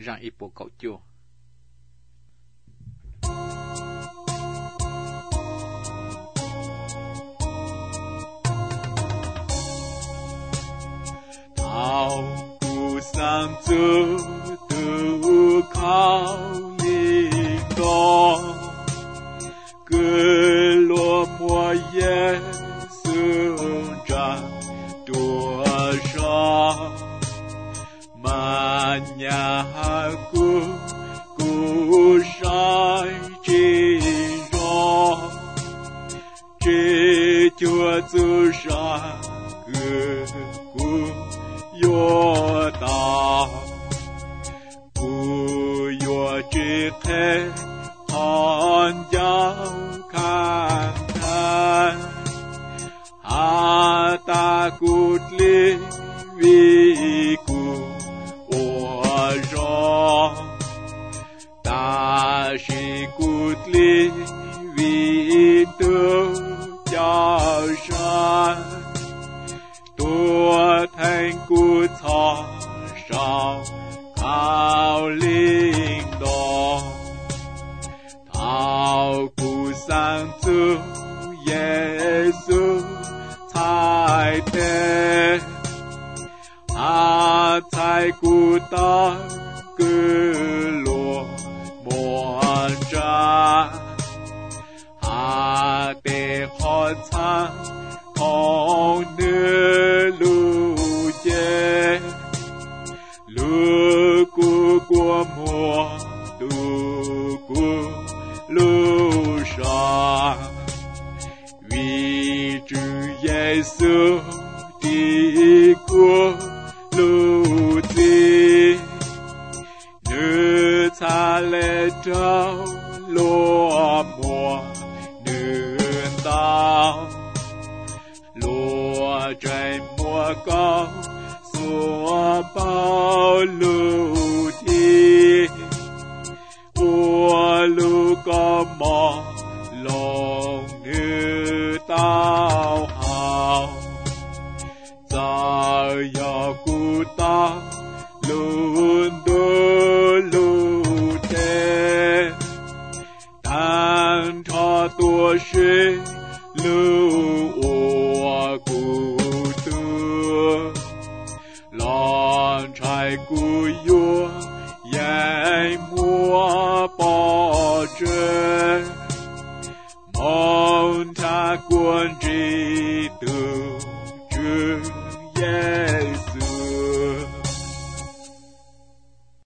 让一波狗丢。 桃谷上走都靠林东，格罗摩耶稣长多少，曼雅古山金荣，这就是山个约大，不约之黑，看要看看，阿达古里维古我让，大西古里维都叫山。多藤谷草上靠林东，桃谷上走耶稣才得，阿才谷到格罗摩扎，阿得好长空的路街，路过摩路过路上，为主耶稣的过路子，你才来找罗摩能到。罗真莫高所保路的，我路高毛龙女道好，早要古道路的路的，但他多是路我孤独，浪柴古月淹没保证。